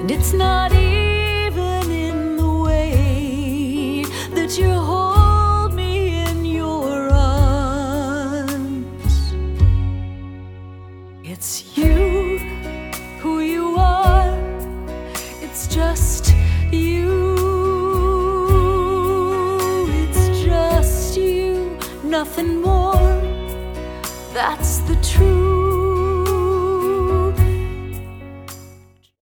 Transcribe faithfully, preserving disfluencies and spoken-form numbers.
And it's not even in the way that you hold me in your arms. It's you, who you are. It's just you. It's just you, nothing more. That's the